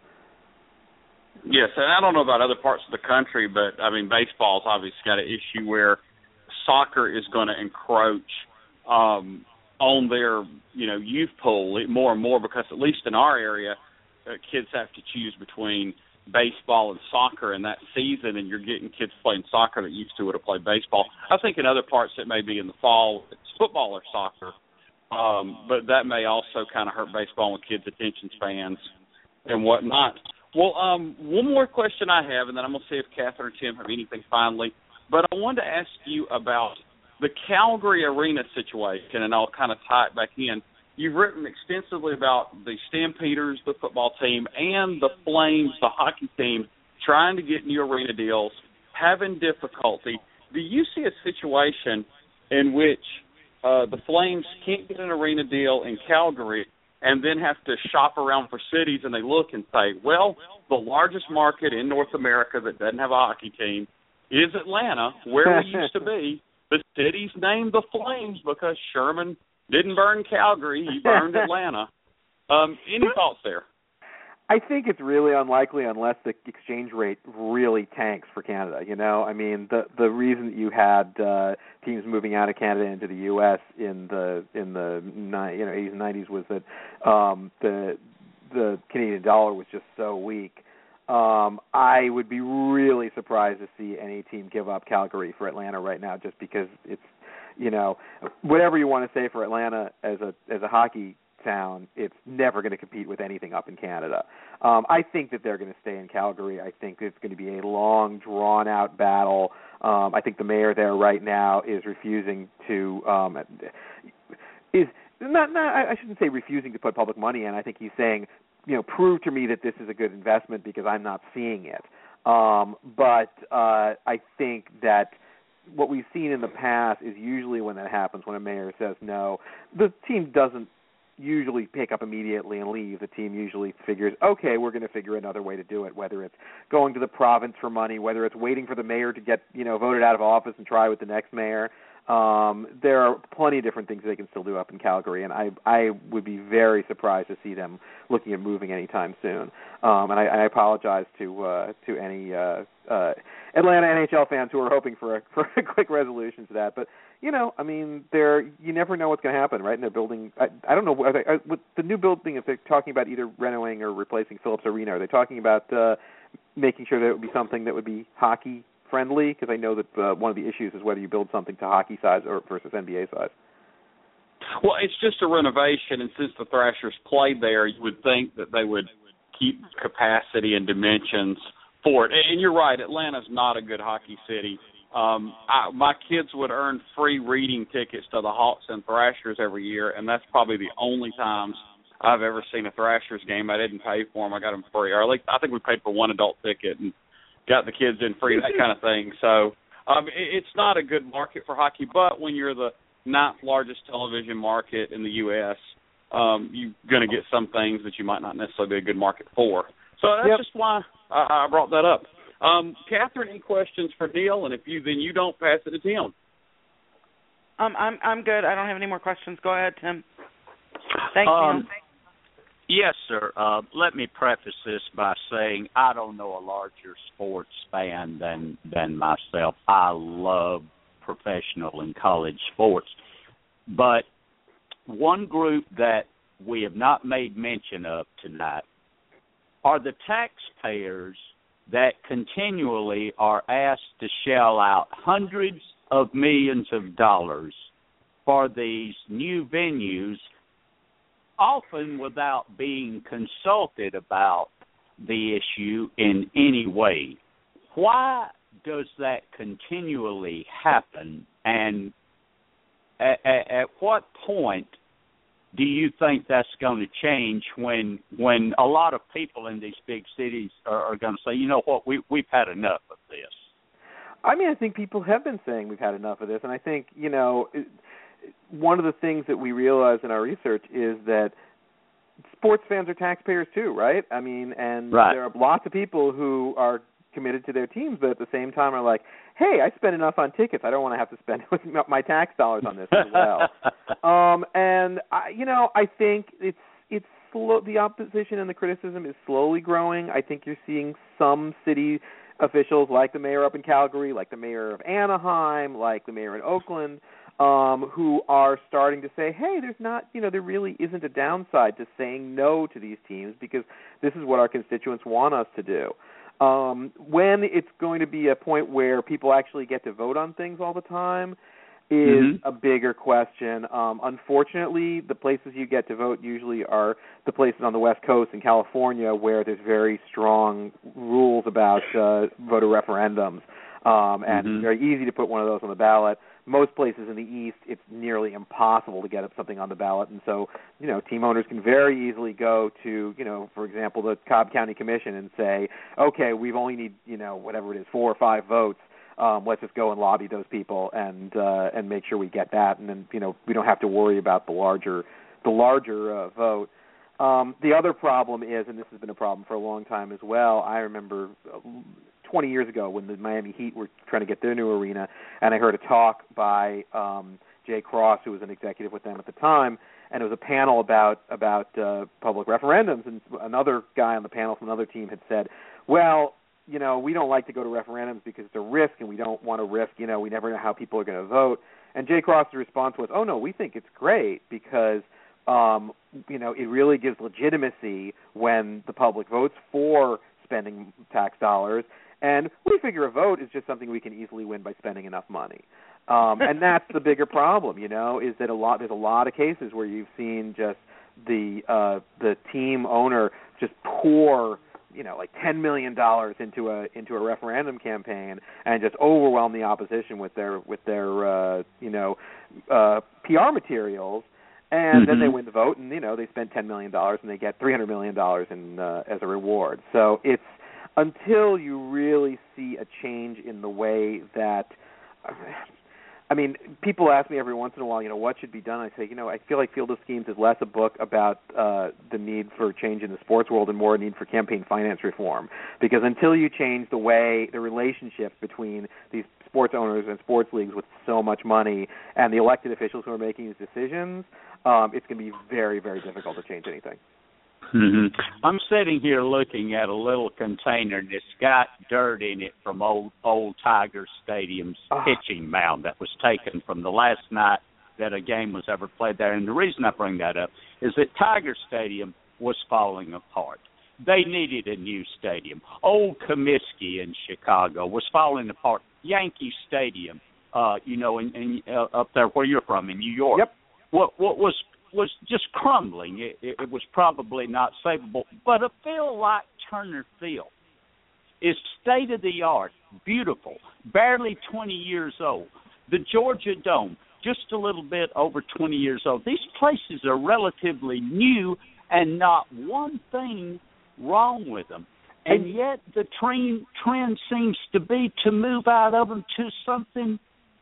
Yes, and I don't know about other parts of the country, but, I mean, baseball's obviously got an issue where soccer is going to encroach um, on their, you know, youth pool more and more because, at least in our area, uh, kids have to choose between baseball and soccer in that season, and you're getting kids playing soccer that used to would have played baseball. I think in other parts it may be in the fall, it's football or soccer. Um, but that may also kind of hurt baseball with kids' attention spans and whatnot. Well, um, one more question I have, and then I'm going to see if Catherine and Tim have anything finally. But I wanted to ask you about the Calgary arena situation, and I'll kind of tie it back in. You've written extensively about the Stampeders, the football team, and the Flames, the hockey team, trying to get new arena deals, having difficulty. Do you see a situation in which uh, the Flames can't get an arena deal in Calgary and then have to shop around for cities, and they look and say, well, the largest market in North America that doesn't have a hockey team is Atlanta, where we used to be. The city's named the Flames because Sherman didn't burn Calgary, he burned Atlanta. Um, any thoughts there? I think it's really unlikely unless the exchange rate really tanks for Canada. You know, I mean, the the reason that you had uh, teams moving out of Canada into the U S in the in the you know eighties and nineties was that um, the the Canadian dollar was just so weak. Um, I would be really surprised to see any team give up Calgary for Atlanta right now, just because it's, you know, whatever you want to say for Atlanta as a as a hockey town, it's never going to compete with anything up in Canada. Um, I think that they're going to stay in Calgary. I think it's going to be a long, drawn-out battle. Um, I think the mayor there right now is refusing to um, is not, not. I shouldn't say refusing to put public money in. I think he's saying, you know, prove to me that this is a good investment because I'm not seeing it. Um, but uh, I think that what we've seen in the past is usually when that happens, when a mayor says no, the team doesn't usually pick up immediately and leave. The team usually figures, okay, we're going to figure another way to do it, whether it's going to the province for money, whether it's waiting for the mayor to get, you know, voted out of office and try with the next mayor. Um, there are plenty of different things they can still do up in Calgary, and I I would be very surprised to see them looking at moving anytime soon. Um, and I, I apologize to uh, to any uh, uh, Atlanta N H L fans who are hoping for a for a quick resolution to that. But you know, I mean, they're you never know what's going to happen, right? And they're building. I, I don't know are they, are, with the new building. If they're talking about either renovating or replacing Phillips Arena, are they talking about uh, making sure that it would be something that would be hockey friendly? Because I know that uh, one of the issues is whether you build something to hockey size or versus N B A size. Well, it's just a renovation, and since the Thrashers played there, you would think that they would keep capacity and dimensions for it. And you're right, Atlanta's not a good hockey city. Um, I, my kids would earn free reading tickets to the Hawks and Thrashers every year, and that's probably the only times I've ever seen a Thrashers game. I didn't pay for them; I got them free. Or at least I think we paid for one adult ticket and got the kids in free, that kind of thing. So um, it, it's not a good market for hockey, but when you're the ninth largest television market in the U S, um, you're going to get some things that you might not necessarily be a good market for. So that's yep. just why I, I brought that up. Um, Catherine, any questions for Neil? And if you then you don't, pass it to Tim. Um, I'm I'm good. I don't have any more questions. Go ahead, Tim. Thank um, you. Yes, sir. Uh, let me preface this by saying I don't know a larger sports fan than than myself. I love professional and college sports. But one group that we have not made mention of tonight are the taxpayers that continually are asked to shell out hundreds of millions of dollars for these new venues, often without being consulted about the issue in any way. Why does that continually happen, and at, at, at what point do you think that's going to change when when a lot of people in these big cities are, are going to say, you know what, we, we've had enough of this? I mean, I think people have been saying we've had enough of this, and I think, you know, one of the things that we realize in our research is that sports fans are taxpayers too, right? I mean, and right. there are lots of people who are committed to their teams, but at the same time are like, hey, I spend enough on tickets. I don't want to have to spend my tax dollars on this as well. um, and, I, you know, I think it's it's slow, the opposition and the criticism is slowly growing. I think you're seeing some city officials like the mayor up in Calgary, like the mayor of Anaheim, like the mayor in Oakland, um, who are starting to say, hey, there's not, you know, there really isn't a downside to saying no to these teams because this is what our constituents want us to do. Um, when it's going to be a point where people actually get to vote on things all the time is mm-hmm. a bigger question. Um, unfortunately, the places you get to vote usually are the places on the West Coast in California where there's very strong rules about uh, voter referendums. um, and mm-hmm. it's very easy to put one of those on the ballot. Most places in the East, it's nearly impossible to get something on the ballot, and so, you know, team owners can very easily go to, you know, for example, the Cobb County Commission and say, okay, we've only need, you know, whatever it is, four or five votes. Um, let's just go and lobby those people and uh, and make sure we get that, and then, you know, we don't have to worry about the larger the larger uh, vote. Um, the other problem is, and this has been a problem for a long time as well, I remember twenty years ago when the Miami Heat were trying to get their new arena, and I heard a talk by um, Jay Cross, who was an executive with them at the time, and it was a panel about about uh, public referendums, and another guy on the panel from another team had said, well, you know, we don't like to go to referendums because it's a risk, and we don't want to risk, you know, we never know how people are going to vote. And Jay Cross's response was, oh, no, we think it's great because, um, you know, it really gives legitimacy when the public votes for spending tax dollars, and we figure a vote is just something we can easily win by spending enough money. Um, and that's the bigger problem, you know, is that a lot there's a lot of cases where you've seen just the uh, the team owner just pour, you know, like ten million dollars into a into a referendum campaign and just overwhelm the opposition with their with their uh, you know uh, P R materials, and mm-hmm. then they win the vote, and you know they spend ten million dollars and they get three hundred million dollars in uh, as a reward. So it's until you really see a change in the way that. I mean, people ask me every once in a while, you know, what should be done? I say, you know, I feel like Field of Schemes is less a book about uh, the need for change in the sports world and more a need for campaign finance reform. Because until you change the way, the relationship between these sports owners and sports leagues with so much money and the elected officials who are making these decisions, um, it's going to be very, very difficult to change anything. Mm-hmm. I'm sitting here looking at a little container that's got dirt in it from old old Tiger Stadium's oh. pitching mound that was taken from the last night that a game was ever played there. And the reason I bring that up is that Tiger Stadium was falling apart. They needed a new stadium. Old Comiskey in Chicago was falling apart. Yankee Stadium, uh, you know, in, in uh, up there where you're from in New York. Yep. What what was was just crumbling. It, it, it was probably not savable. But a field like Turner Field is state-of-the-art, beautiful, barely twenty years old. The Georgia Dome, just a little bit over twenty years old. These places are relatively new and not one thing wrong with them. And yet the trend, trend seems to be to move out of them to something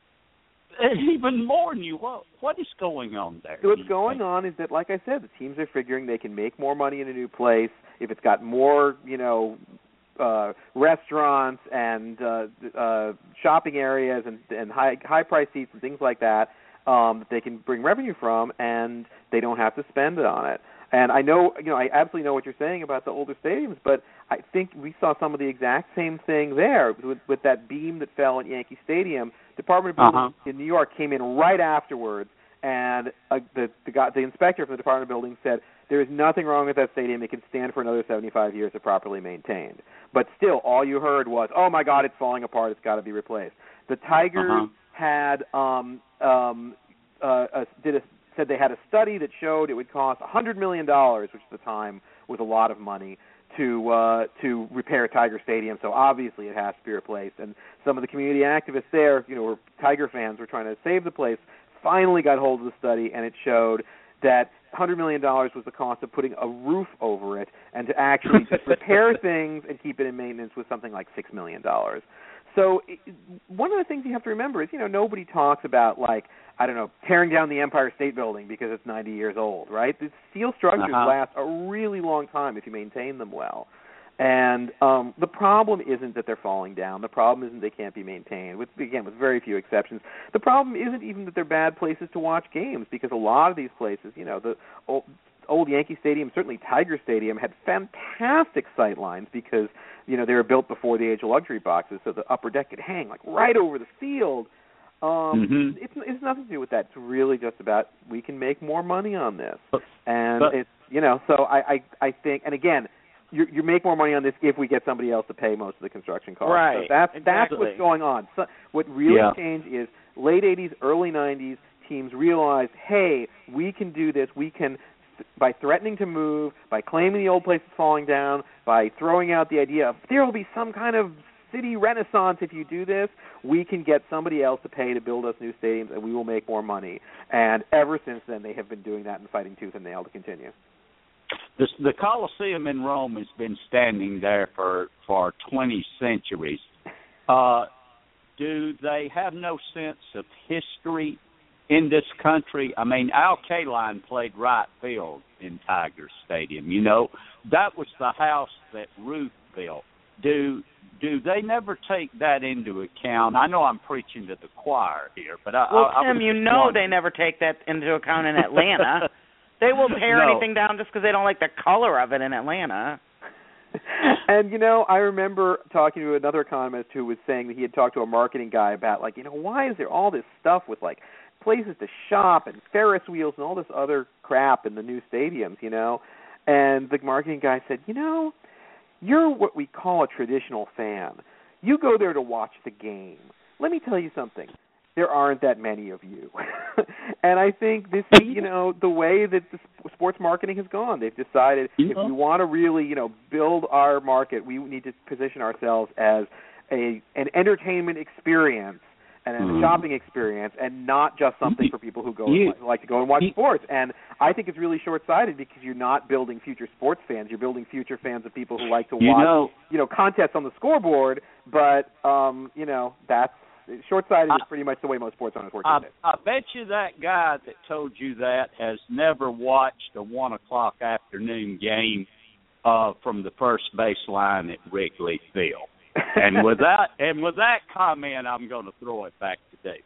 even more new. What, what is going on there? What's going on is that, like I said, the teams are figuring they can make more money in a new place if it's got more, you know, uh, restaurants and uh, uh, shopping areas and, and high high price seats and things like that um, that they can bring revenue from, and they don't have to spend it on it. And I know, you know, I absolutely know what you're saying about the older stadiums, but I think we saw some of the exact same thing there with, with that beam that fell at Yankee Stadium. Department of Buildings uh-huh. in New York came in right afterwards, and uh, the the, guy, the inspector from the Department of Buildings said there is nothing wrong with that stadium. It can stand for another seventy-five years if properly maintained. But still, all you heard was, "Oh my God, it's falling apart. It's got to be replaced." The Tigers uh-huh. had um, um, uh, a, did a, said they had a study that showed it would cost one hundred million dollars, which at the time was a lot of money, to uh, to repair Tiger Stadium. So obviously it has to be replaced. And some of the community activists there, you know, were Tiger fans, were trying to save the place, finally got hold of the study, and it showed that one hundred million dollars was the cost of putting a roof over it, and to actually just repair things and keep it in maintenance was something like six million dollars. So it, one of the things you have to remember is, you know, nobody talks about, like, I don't know, tearing down the Empire State Building because it's ninety years old, right? The steel structures uh-huh. last a really long time if you maintain them well. And um, the problem isn't that they're falling down. The problem isn't they can't be maintained, with, again, with very few exceptions. The problem isn't even that they're bad places to watch games, because a lot of these places, you know, the old, old Yankee Stadium, certainly Tiger Stadium, had fantastic sight lines because, you know, they were built before the age of luxury boxes, so the upper deck could hang, like, right over the field. Um, mm-hmm. it's, it's nothing to do with that. It's really just about we can make more money on this. And but, it's, you know, so I, I, I think, and again, you you make more money on this if we get somebody else to pay most of the construction costs. Right. So that's, exactly. that's what's going on. So what really yeah. changed is late eighties, early nineties, teams realized, hey, we can do this. We can, by threatening to move, by claiming the old place is falling down, by throwing out the idea of there will be some kind of city renaissance if you do this. We can get somebody else to pay to build us new stadiums, and we will make more money. And ever since then, they have been doing that and fighting tooth and nail to continue. The, the Colosseum in Rome has been standing there for, for twenty centuries. Uh, do they have no sense of history in this country? I mean, Al Kaline played right field in Tiger Stadium. You know, that was the house that Ruth built. Do do they never take that into account? I know I'm preaching to the choir here, but I, well, I, I Tim, you know wondering. They never take that into account in Atlanta. They will tear no. anything down just because they don't like the color of it in Atlanta. And, you know, I remember talking to another economist who was saying that he had talked to a marketing guy about, like, you know, why is there all this stuff with, like, places to shop and Ferris wheels and all this other crap in the new stadiums, you know? And the marketing guy said, you know, you're what we call a traditional fan. You go there to watch the game. Let me tell you something. There aren't that many of you. And I think this is, you know, the way that the sports marketing has gone. They've decided yeah. if we want to really, you know, build our market, we need to position ourselves as a an entertainment experience and a mm. shopping experience, and not just something for people who go yeah. and like to go and watch sports. And I think it's really short-sighted because you're not building future sports fans. You're building future fans of people who like to watch, you know, you know contests on the scoreboard. But, um, you know, that's short-sighted is pretty much the way most sports owners work. I, I bet you that guy that told you that has never watched a one o'clock afternoon game uh, from the first baseline at Wrigley Field. And with that, and with that comment, I'm going to throw it back to David.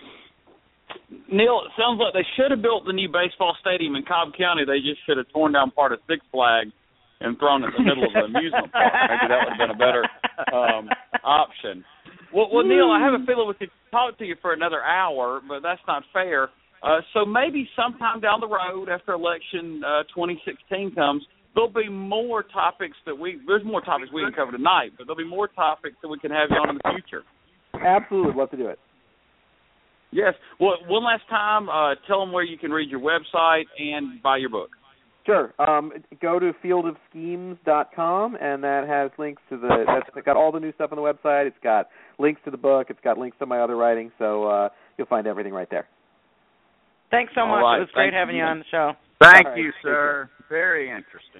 Neil, it sounds like they should have built the new baseball stadium in Cobb County. They just should have torn down part of Six Flags and thrown it in the middle of an amusement park. Maybe that would have been a better um, option. Well, well, Neil, I have a feeling we could talk to you for another hour, but that's not fair. Uh, so maybe sometime down the road, after election uh, twenty sixteen comes, there'll be more topics that we – there's more topics we can cover tonight, but there'll be more topics that we can have you on in the future. Absolutely. Love to do it. Yes. Well, one last time, uh, tell them where you can read your website and buy your book. Sure. Um, go to field of schemes dot com, and that has links to the – that's got all the new stuff on the website. It's got links to the book. It's got links to my other writings, so uh, you'll find everything right there. Thanks so all much. Right. It was great Thank having you. you on the show. Thank right. you, sir. Very interesting.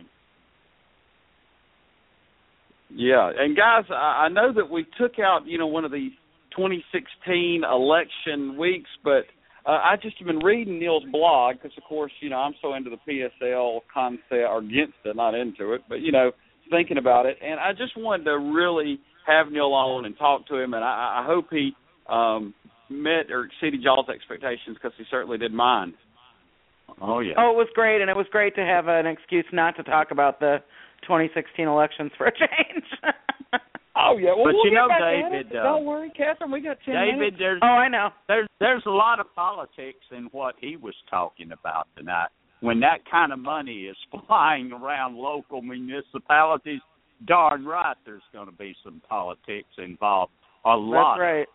Yeah, and guys, I know that we took out, you know, one of the twenty sixteen election weeks, but uh, I just have been reading Neil's blog because, of course, you know, I'm so into the P S L concept, or against it, not into it, but, you know, thinking about it. And I just wanted to really have Neil on and talk to him, and I, I hope he um, met or exceeded y'all's expectations, because he certainly did mine. Oh, yeah. Oh, it was great, and it was great to have an excuse not to talk about the twenty sixteen elections for a change. Oh, yeah. Well, but we'll you know, David, uh, don't worry, Catherine, we got ten David, minutes. There's, oh, I know. There's, there's a lot of politics in what he was talking about tonight. When that kind of money is flying around local municipalities, darn right there's going to be some politics involved. A lot. That's right.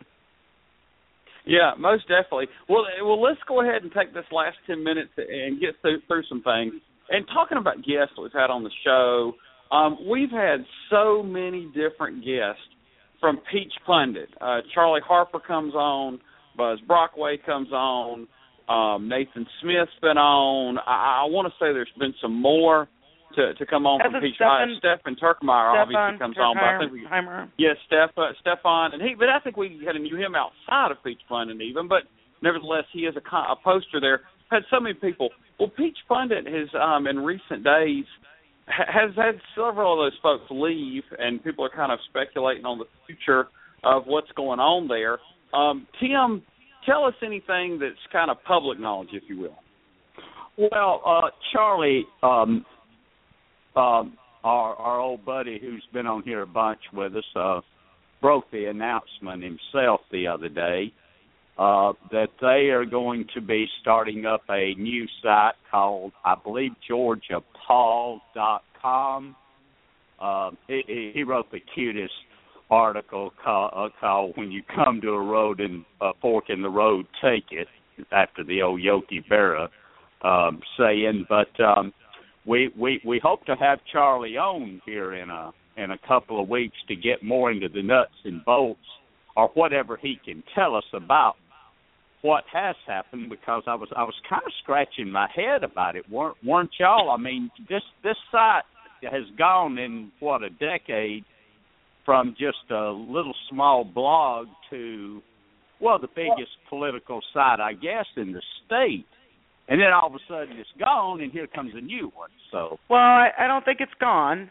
Yeah, most definitely. Well, well, let's go ahead and take this last ten minutes and get through, through some things. And talking about guests that we've had on the show, um, we've had so many different guests, from Peach Pundit. Uh, Charlie Harper comes on, Buzz Brockway comes on, um, Nathan Smith's been on. I, I want to say there's been some more to, to come on Has from Peach. Stephan, uh, Stephan Turkmeyer Stephan obviously comes on, but I think we, yes, yeah, Steph, uh, Stephan, and he. But I think we had to knew him outside of Peach Pundit even. But nevertheless, he is a, a poster there. Had so many people. Well, Peach Pundit has, um, in recent days, ha- has had several of those folks leave, and people are kind of speculating on the future of what's going on there. Um, Tim, tell us anything that's kind of public knowledge, if you will. Well, uh, Charlie, um, um, our, our old buddy who's been on here a bunch with us, uh, broke the announcement himself the other day. Uh, that they are going to be starting up a new site called, I believe, Georgia Paul dot com. Uh, he, he wrote the cutest article called, uh, called When You Come to a Road and uh, Fork in the Road, Take It, after the old Yogi Berra um, saying. But um, we we we hope to have Charlie on here in a in a couple of weeks to get more into the nuts and bolts or whatever he can tell us about what has happened, because I was I was kind of scratching my head about it, weren't weren't y'all? I mean, this this site has gone in what, a decade from just a little small blog to, well, the biggest political site, I guess, in the state. And then all of a sudden it's gone, and here comes a new one. So, well, I, I don't think it's gone.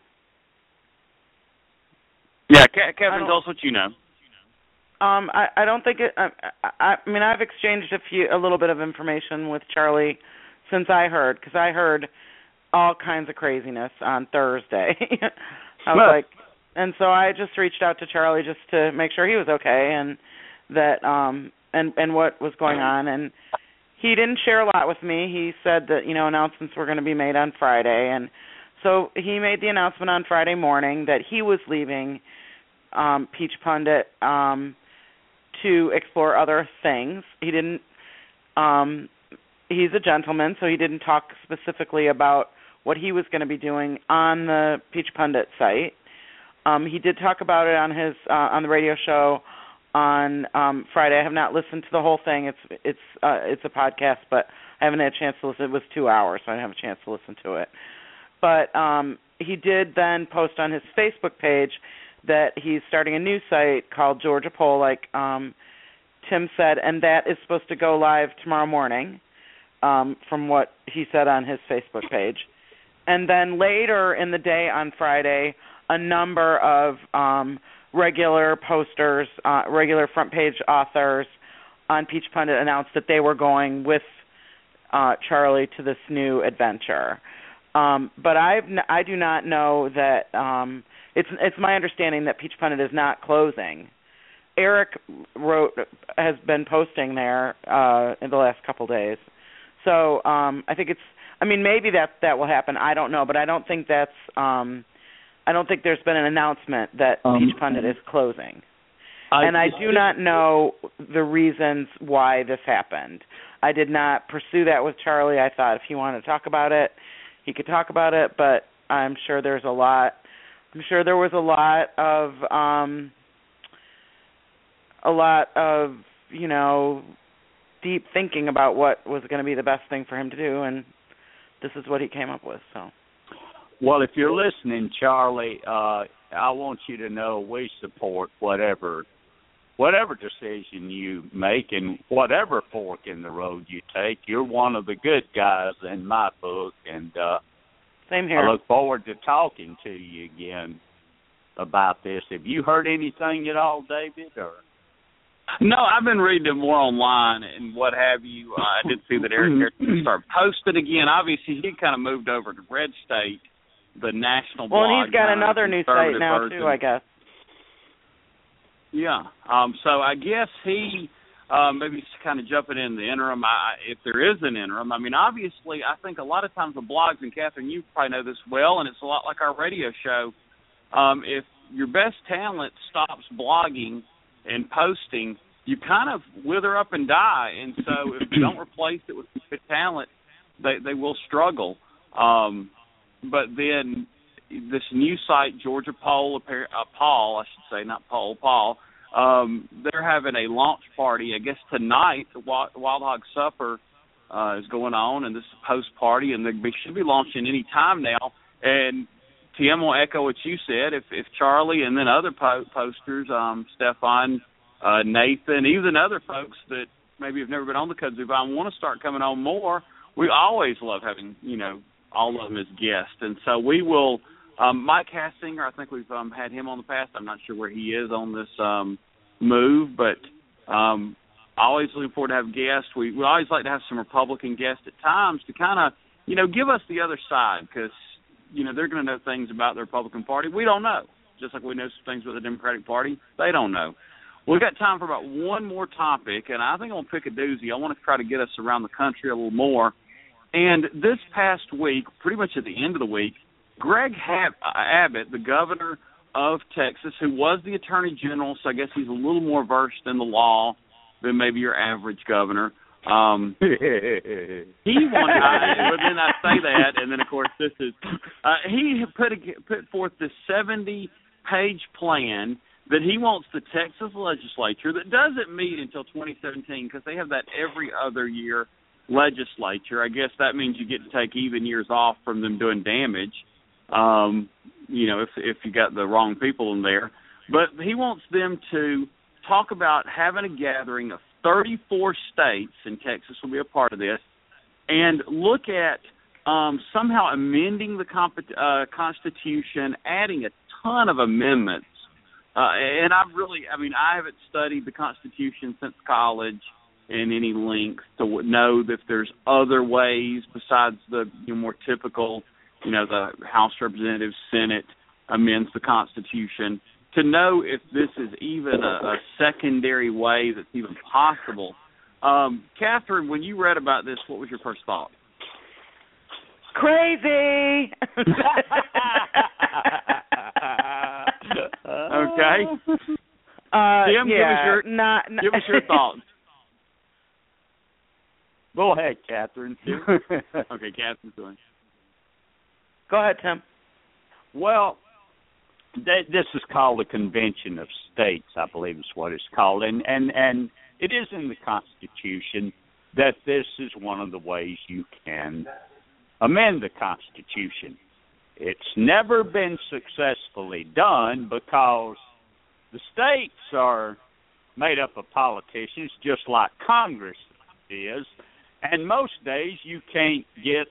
Yeah, Kevin, tell us what you know. Um, I, I don't think it. I, I, I mean, I've exchanged a few, a little bit of information with Charlie since I heard, because I heard all kinds of craziness on Thursday. I was like, and so I just reached out to Charlie just to make sure he was okay and that um and and what was going on, and he didn't share a lot with me. He said that, you know, announcements were going to be made on Friday, and so he made the announcement on Friday morning that he was leaving um, Peach Pundit um, to explore other things. He didn't. Um, he's a gentleman, so he didn't talk specifically about what he was going to be doing on the Peach Pundit site. Um, he did talk about it on his uh, on the radio show on um, Friday. I have not listened to the whole thing. It's it's uh, it's a podcast, but I haven't had a chance to listen. It was two hours, so I didn't have a chance to listen to it. But um, he did then post on his Facebook page that he's starting a new site called Georgia Poll, like um, Tim said, and that is supposed to go live tomorrow morning, um, from what he said on his Facebook page. And then later in the day on Friday, a number of um, regular posters, uh, regular front page authors on Peach Pundit announced that they were going with uh, Charlie to this new adventure. Um, but I've n- I do not know that um, it's it's my understanding that Peach Pundit is not closing. Eric wrote has been posting there uh, in the last couple days, so um, I think it's. I mean, maybe that that will happen. I don't know, but I don't think that's. Um, I don't think there's been an announcement that um, Peach Pundit is closing, I, and I do not know the reasons why this happened. I did not pursue that with Charlie. I thought if he wanted to talk about it, he could talk about it, but I'm sure there's a lot. I'm sure there was a lot of um, a lot of you know deep thinking about what was going to be the best thing for him to do, and this is what he came up with. So, well, if you're listening, Charlie, uh, I want you to know we support whatever whatever decision you make and whatever fork in the road you take. You're one of the good guys in my book, and uh, same here. I look forward to talking to you again about this. Have you heard anything at all, David? Or no, I've been reading it more online and what have you. Uh, I did see that Eric Harrison started posting again. Obviously, he kind of moved over to Red State, the national well, blog. Well, and he's got uh, another new site now, version. too, I guess. Yeah. Um, so I guess he uh, maybe kind of jumping in the interim, I, if there is an interim. I mean, obviously, I think a lot of times the blogs, and Catherine, you probably know this well, and it's a lot like our radio show. Um, if your best talent stops blogging and posting, you kind of wither up and die. And so if you don't replace it with good talent, they they will struggle. Um, but then this new site, Georgia Poll, uh, Paul, I should say, not Poll, Paul, um, they're having a launch party, I guess tonight. The Wild Hog Supper uh, is going on, and this is a post-party, and they should be launching any time now. And Tim will echo what you said. If, if Charlie and then other po- posters, um, Stefan, uh, Nathan, even other folks that maybe have never been on the Kudzu Vine want to start coming on more, we always love having, you know, all of them as guests. And so we will, um, Mike Hassinger, I think we've um, had him on the past. I'm not sure where he is on this um, move, but um, always looking forward to have guests. We, we always like to have some Republican guests at times to kind of, you know, give us the other side because, you know, they're going to know things about the Republican Party we don't know, just like we know some things about the Democratic Party they don't know. We've got time for about one more topic, and I think I'm going to pick a doozy. I want to try to get us around the country a little more. And this past week, pretty much at the end of the week, Greg Abbott, the governor of Texas, who was the attorney general, so I guess he's a little more versed in the law than maybe your average governor, Um, he wanted, I, but then I say that, and then of course this is, uh, he put a, put forth this seventy-page plan that he wants the Texas legislature that doesn't meet until twenty seventeen because they have that every other year legislature. I guess that means you get to take even years off from them doing damage. Um, you know, if if you got the wrong people in there, but he wants them to talk about having a gathering of thirty-four states, and Texas will be a part of this, and look at um, somehow amending the comp- uh, Constitution, adding a ton of amendments. Uh, and I've really, I mean, I haven't studied the Constitution since college in any length to know that there's other ways besides the you know, more typical, you know, the House of Representatives, Senate amends the Constitution, to know if this is even a, a secondary way that's even possible. Um, Catherine, when you read about this, what was your first thought? Crazy. Okay. Uh, Tim, yeah, give us your, not, not give us your thoughts. Go ahead, Catherine. Okay, Catherine's doing. Go ahead, Tim. Well, th- this is called the Convention of States, I believe is what it's called, and and and it is in the Constitution that this is one of the ways you can amend the Constitution. It's never been successfully done because the states are made up of politicians just like Congress is, and most days you can't get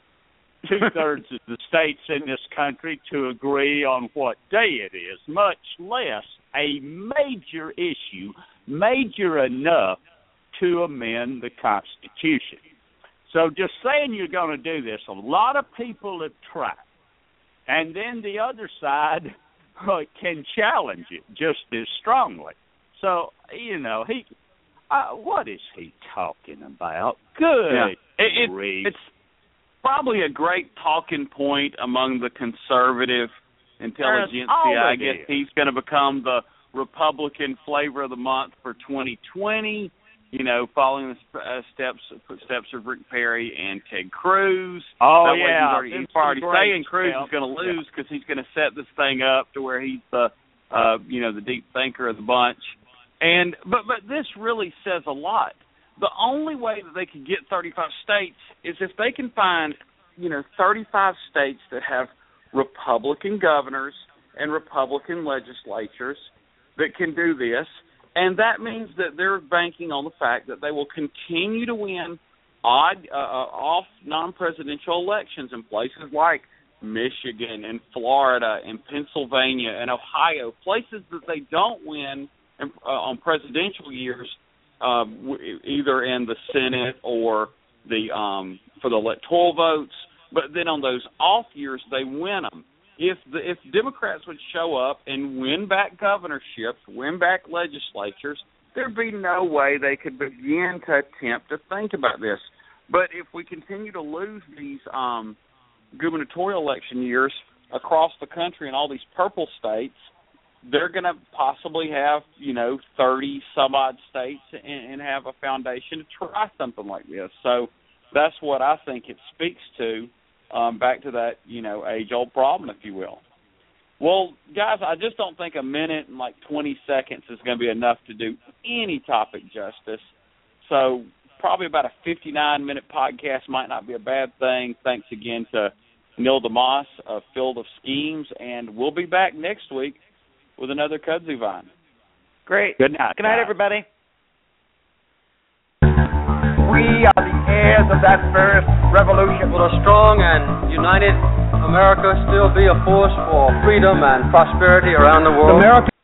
two-thirds of the states in this country to agree on what day it is, much less a major issue, major enough to amend the Constitution. So just saying you're going to do this, a lot of people have tried. And then the other side uh, can challenge it just as strongly. So, you know, he, uh, what is he talking about? Good yeah. it, it, It's probably a great talking point among the conservative intelligentsia. I guess he's going to become the Republican flavor of the month for twenty twenty. You know, following the uh, steps footsteps of Rick Perry and Ted Cruz. Oh, that yeah. Way he's already, he's already saying Cruz steps. is going to lose because yeah. he's going to set this thing up to where he's the, uh, you know, the deep thinker of the bunch. And but but this really says a lot. The only way that they could get thirty-five states is if they can find, you know, thirty-five states that have Republican governors and Republican legislatures that can do this. And that means that they're banking on the fact that they will continue to win odd, uh, off non-presidential elections in places like Michigan and Florida and Pennsylvania and Ohio, places that they don't win in, uh, on presidential years, uh, w- either in the Senate or the um, for the electoral votes. But then on those off years, they win them. If the, if Democrats would show up and win back governorships, win back legislatures, there'd be no way they could begin to attempt to think about this. But if we continue to lose these um, gubernatorial election years across the country in all these purple states, they're going to possibly have, you know, thirty some odd states and, and have a foundation to try something like this. So that's what I think it speaks to. Um, back to that, you know, age-old problem, if you will. Well, guys, I just don't think a minute and like twenty seconds is going to be enough to do any topic justice. So probably about a fifty-nine minute podcast might not be a bad thing. Thanks again to Neil DeMoss of Field of Schemes, and we'll be back next week with another Kudzu Vine. Great. Good night. Good night, everybody. We are the heirs of that first revolution. Will a strong and united America still be a force for freedom and prosperity around the world? America